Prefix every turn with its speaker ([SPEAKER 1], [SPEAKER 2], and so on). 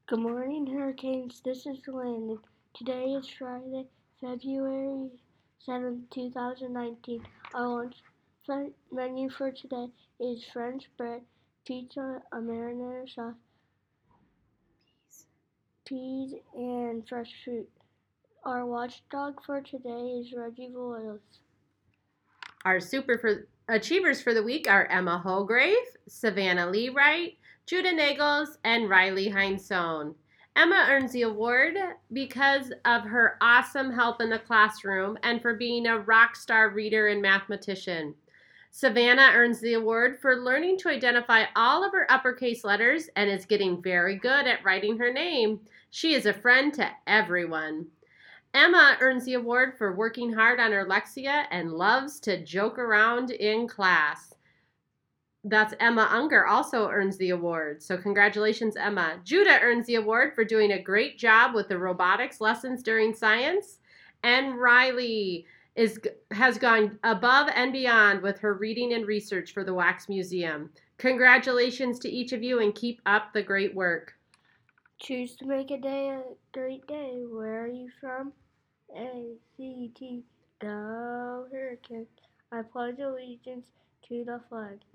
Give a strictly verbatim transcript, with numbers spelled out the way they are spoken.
[SPEAKER 1] Good morning, Hurricanes. This is Landon. Today is Friday, February seventh, two thousand nineteen. Our lunch menu for today is French bread, pizza, a marinara sauce, peas, and fresh fruit. Our watchdog for today is Reggie Voiles.
[SPEAKER 2] Our super for achievers for the week are Emma Holgrave, Savannah Lee Wright, Judah Nagels, and Riley Heinsohn. Emma earns the award because of her awesome help in the classroom and for being a rock star reader and mathematician. Savannah earns the award for learning to identify all of her uppercase letters and is getting very good at writing her name. She is a friend to everyone. Emma earns the award for working hard on her Lexia and loves to joke around in class. That's Emma Unger also earns the award. So congratulations, Emma. Judah earns the award for doing a great job with the robotics lessons during science. And Riley is has gone above and beyond with her reading and research for the Wax Museum. Congratulations to each of you and keep up the great work.
[SPEAKER 1] Choose to make a day a great day. Where are you from? A C T. Go Hurricanes. I pledge allegiance to the flag